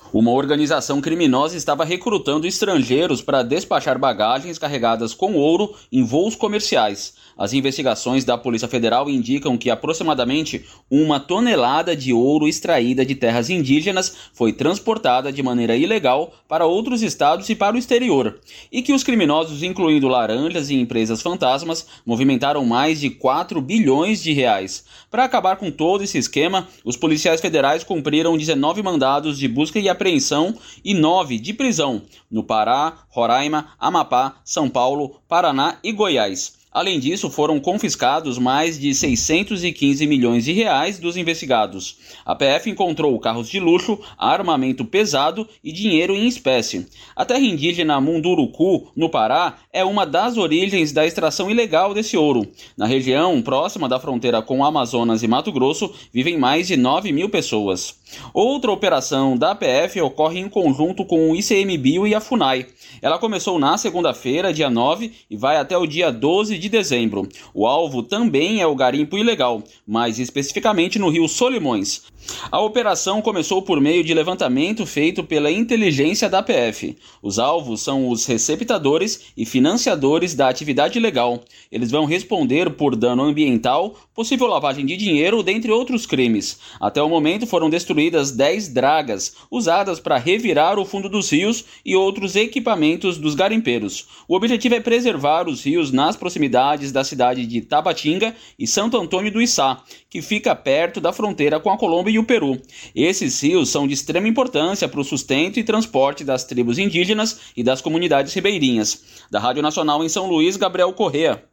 Uma organização criminosa estava recrutando estrangeiros para despachar bagagens carregadas com ouro em voos comerciais. As investigações da Polícia Federal indicam que aproximadamente 1 tonelada de ouro extraída de terras indígenas foi transportada de maneira ilegal para outros estados e para o exterior, e que os criminosos, incluindo laranjas e empresas fantasmas, movimentaram mais de 4 bilhões de reais. Para acabar com todo esse esquema, os policiais federais cumpriram 19 mandados de busca e apreensão e 9 de prisão no Pará, Roraima, Amapá, São Paulo, Paraná e Goiás. Além disso, foram confiscados mais de 615 milhões de reais dos investigados. A PF encontrou carros de luxo, armamento pesado e dinheiro em espécie. A terra indígena Munduruku, no Pará, é uma das origens da extração ilegal desse ouro. Na região, próxima da fronteira com Amazonas e Mato Grosso, vivem mais de 9 mil pessoas. Outra operação da PF ocorre em conjunto com o ICMBio e a FUNAI. Ela começou na segunda-feira, dia 9, e vai até o dia 12 de dezembro. O alvo também é o garimpo ilegal, mais especificamente no Rio Solimões. A operação começou por meio de levantamento feito pela inteligência da PF. Os alvos são os receptadores e financiadores da atividade ilegal. Eles vão responder por dano ambiental, possível lavagem de dinheiro, dentre outros crimes. Até o momento foram destruídas 10 dragas, usadas para revirar o fundo dos rios e outros equipamentos dos garimpeiros. O objetivo é preservar os rios nas proximidades da cidade de Tabatinga e Santo Antônio do Içá, que fica perto da fronteira com a Colômbia e o Peru. Esses rios são de extrema importância para o sustento e transporte das tribos indígenas e das comunidades ribeirinhas. Da Rádio Nacional em São Luís, Gabriel Correa.